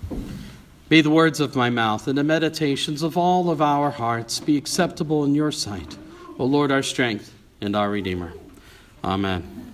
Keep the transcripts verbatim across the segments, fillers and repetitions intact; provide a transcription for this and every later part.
May the words of my mouth and the meditations of all of our hearts be acceptable in your sight, O Lord, our strength and our Redeemer. Amen.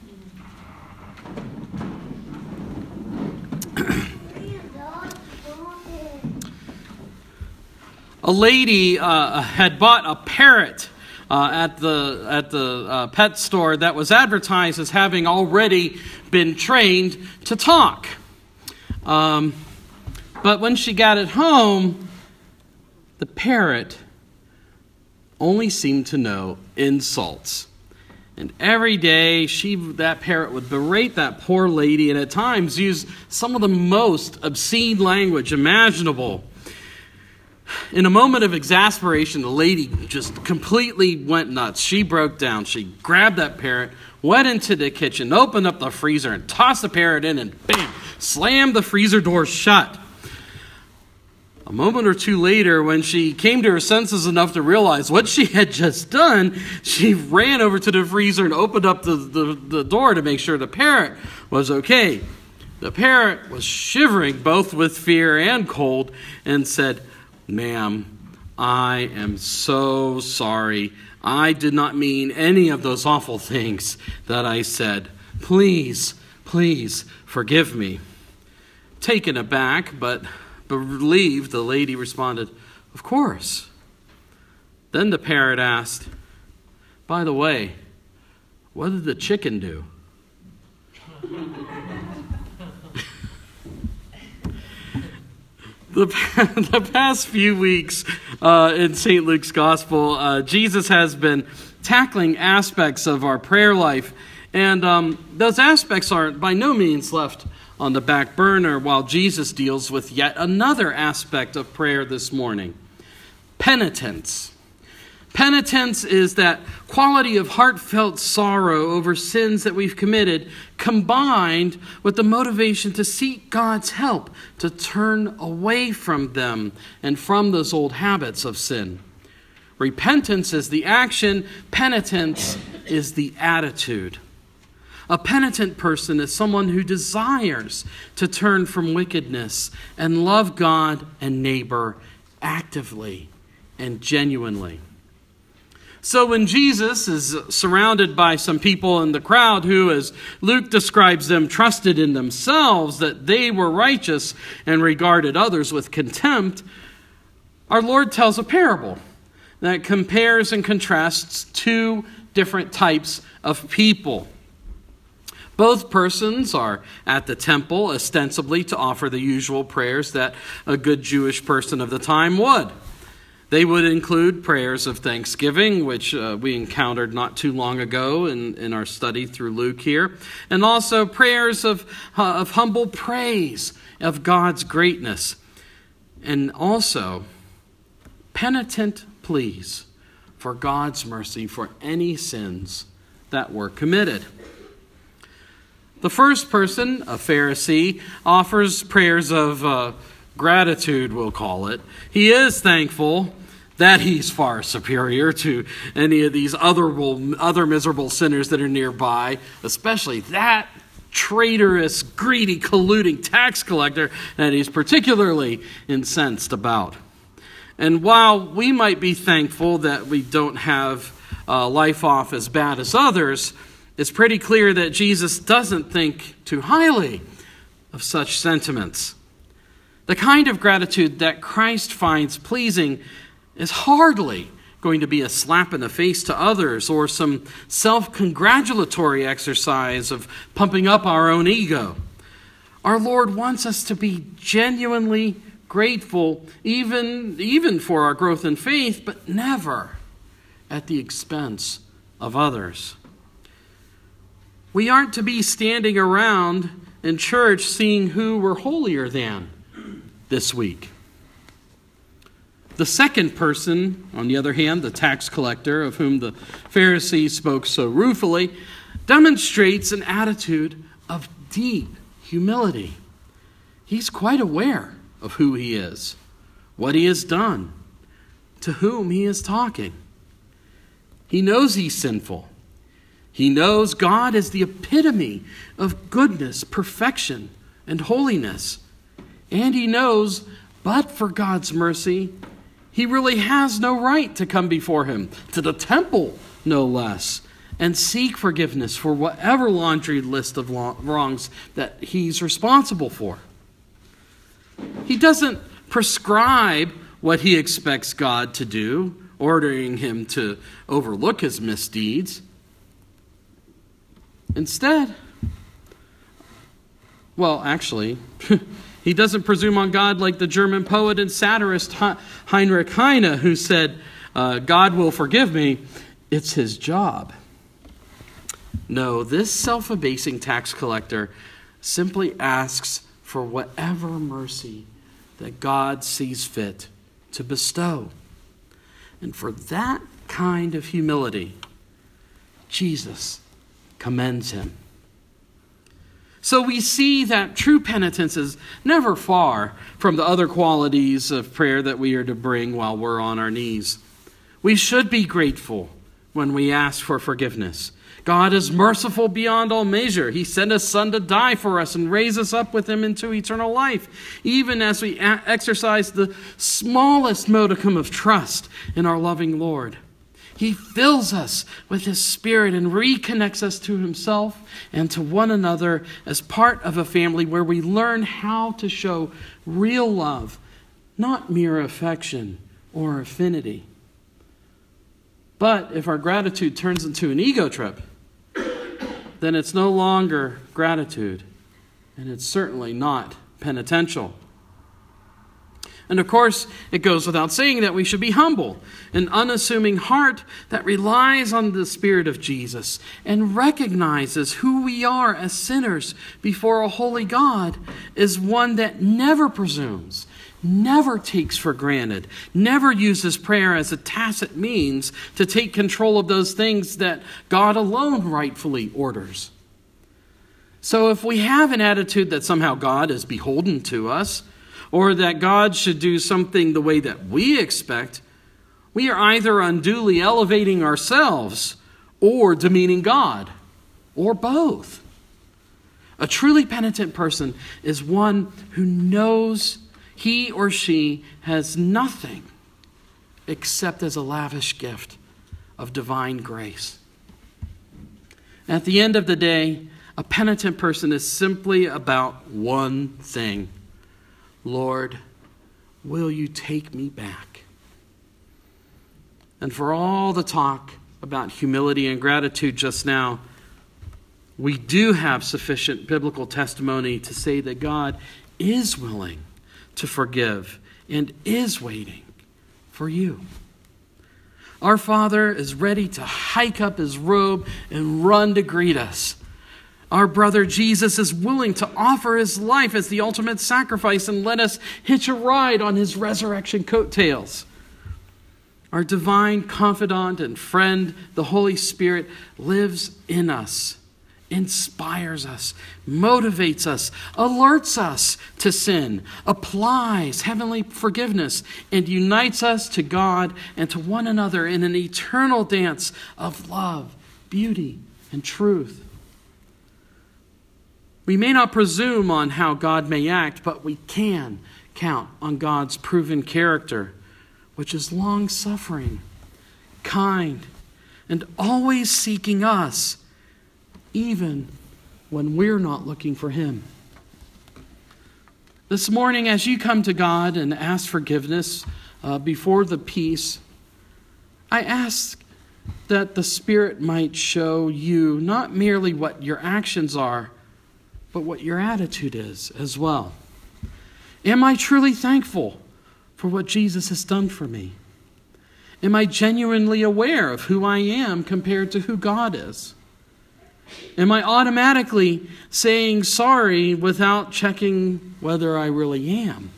A lady uh, had bought a parrot uh, at the at the uh, pet store that was advertised as having already been trained to talk. Um, but when she got it home, the parrot only seemed to know insults. And every day, she that parrot would berate that poor lady and at times use some of the most obscene language imaginable. In a moment of exasperation, the lady just completely went nuts. She broke down. She grabbed that parrot, went into the kitchen, opened up the freezer, and tossed the parrot in, and bam, slammed the freezer door shut. A moment or two later, when she came to her senses enough to realize what she had just done, she ran over to the freezer and opened up the, the, the door to make sure the parrot was okay. The parrot was shivering both with fear and cold and said, "Ma'am, I am so sorry. I did not mean any of those awful things that I said. Please, please forgive me." Taken aback, but relieved, the lady responded, "Of course." Then the parrot asked, "By the way, what did the chicken do?" The, the past few weeks uh, in Saint Luke's Gospel, uh, Jesus has been tackling aspects of our prayer life, and um, those aspects are by no means left on the back burner while Jesus deals with yet another aspect of prayer this morning: penitence. Penitence is that quality of heartfelt sorrow over sins that we've committed, combined with the motivation to seek God's help to turn away from them and from those old habits of sin. Repentance is the action, penitence is the attitude. A penitent person is someone who desires to turn from wickedness and love God and neighbor actively and genuinely. So when Jesus is surrounded by some people in the crowd who, as Luke describes them, trusted in themselves that they were righteous and regarded others with contempt, our Lord tells a parable that compares and contrasts two different types of people. Both persons are at the temple ostensibly to offer the usual prayers that a good Jewish person of the time would. They would include prayers of thanksgiving, which uh, we encountered not too long ago in, in our study through Luke here, and also prayers of, uh, of humble praise of God's greatness, and also penitent pleas for God's mercy for any sins that were committed. The first person, a Pharisee, offers prayers of uh, gratitude, we'll call it. He is thankful that he's far superior to any of these other, other miserable sinners that are nearby, especially that traitorous, greedy, colluding tax collector that he's particularly incensed about. And while we might be thankful that we don't have uh, life off as bad as others, it's pretty clear that Jesus doesn't think too highly of such sentiments. The kind of gratitude that Christ finds pleasing is hardly going to be a slap in the face to others or some self-congratulatory exercise of pumping up our own ego. Our Lord wants us to be genuinely grateful, even, even for our growth in faith, but never at the expense of others. We aren't to be standing around in church seeing who we're holier than this week. The second person, on the other hand, the tax collector of whom the Pharisee spoke so ruefully, demonstrates an attitude of deep humility. He's quite aware of who he is, what he has done, to whom he is talking. He knows he's sinful. He knows God is the epitome of goodness, perfection, and holiness. And he knows, but for God's mercy, he really has no right to come before him, to the temple no less, and seek forgiveness for whatever laundry list of wrongs that he's responsible for. He doesn't prescribe what he expects God to do, ordering him to overlook his misdeeds. Instead, well, actually, he doesn't presume on God like the German poet and satirist Heinrich Heine, who said, uh, God will forgive me, it's his job. No, this self-abasing tax collector simply asks for whatever mercy that God sees fit to bestow. And for that kind of humility, Jesus commends him. So we see that true penitence is never far from the other qualities of prayer that we are to bring while we're on our knees. We should be grateful when we ask for forgiveness. God is merciful beyond all measure. He sent his Son to die for us and raise us up with him into eternal life, even as we a- exercise the smallest modicum of trust in our loving Lord. He fills us with his Spirit and reconnects us to himself and to one another as part of a family where we learn how to show real love, not mere affection or affinity. But if our gratitude turns into an ego trip, then it's no longer gratitude, and it's certainly not penitential. And of course, it goes without saying that we should be humble, an unassuming heart that relies on the Spirit of Jesus and recognizes who we are as sinners before a holy God is one that never presumes, never takes for granted, never uses prayer as a tacit means to take control of those things that God alone rightfully orders. So if we have an attitude that somehow God is beholden to us, or that God should do something the way that we expect, we are either unduly elevating ourselves or demeaning God, or both. A truly penitent person is one who knows he or she has nothing except as a lavish gift of divine grace. At the end of the day, a penitent person is simply about one thing. Lord, will you take me back? And for all the talk about humility and gratitude just now, we do have sufficient biblical testimony to say that God is willing to forgive and is waiting for you. Our Father is ready to hike up his robe and run to greet us. Our brother Jesus is willing to offer his life as the ultimate sacrifice and let us hitch a ride on his resurrection coattails. Our divine confidant and friend, the Holy Spirit, lives in us, inspires us, motivates us, alerts us to sin, applies heavenly forgiveness, and unites us to God and to one another in an eternal dance of love, beauty, and truth. We may not presume on how God may act, but we can count on God's proven character, which is long-suffering, kind, and always seeking us, even when we're not looking for him. This morning, as you come to God and ask forgiveness uh, before the peace, I ask that the Spirit might show you not merely what your actions are, but what your attitude is as well. Am I truly thankful for what Jesus has done for me? Am I genuinely aware of who I am compared to who God is? Am I automatically saying sorry without checking whether I really am?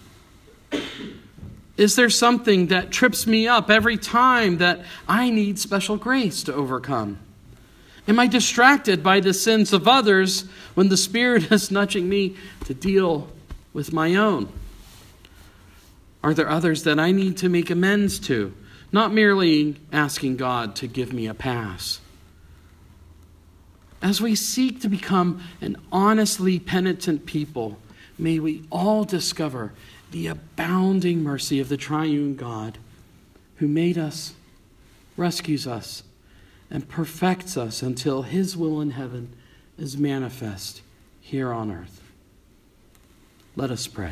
Is there something that trips me up every time that I need special grace to overcome? Am I distracted by the sins of others when the Spirit is nudging me to deal with my own? Are there others that I need to make amends to, not merely asking God to give me a pass? As we seek to become an honestly penitent people, may we all discover the abounding mercy of the triune God who made us, rescues us, and perfects us until his will in heaven is manifest here on earth. Let us pray.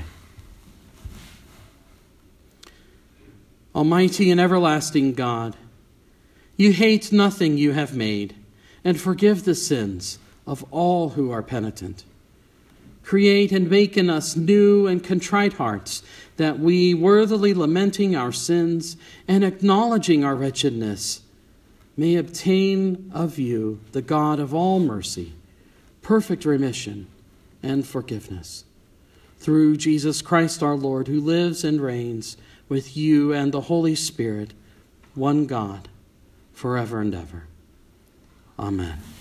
Almighty and everlasting God, you hate nothing you have made, and forgive the sins of all who are penitent. Create and make in us new and contrite hearts, that we, worthily lamenting our sins and acknowledging our wretchedness, may obtain of you, the God of all mercy, perfect remission and forgiveness. Through Jesus Christ our Lord, who lives and reigns with you and the Holy Spirit, one God, forever and ever. Amen.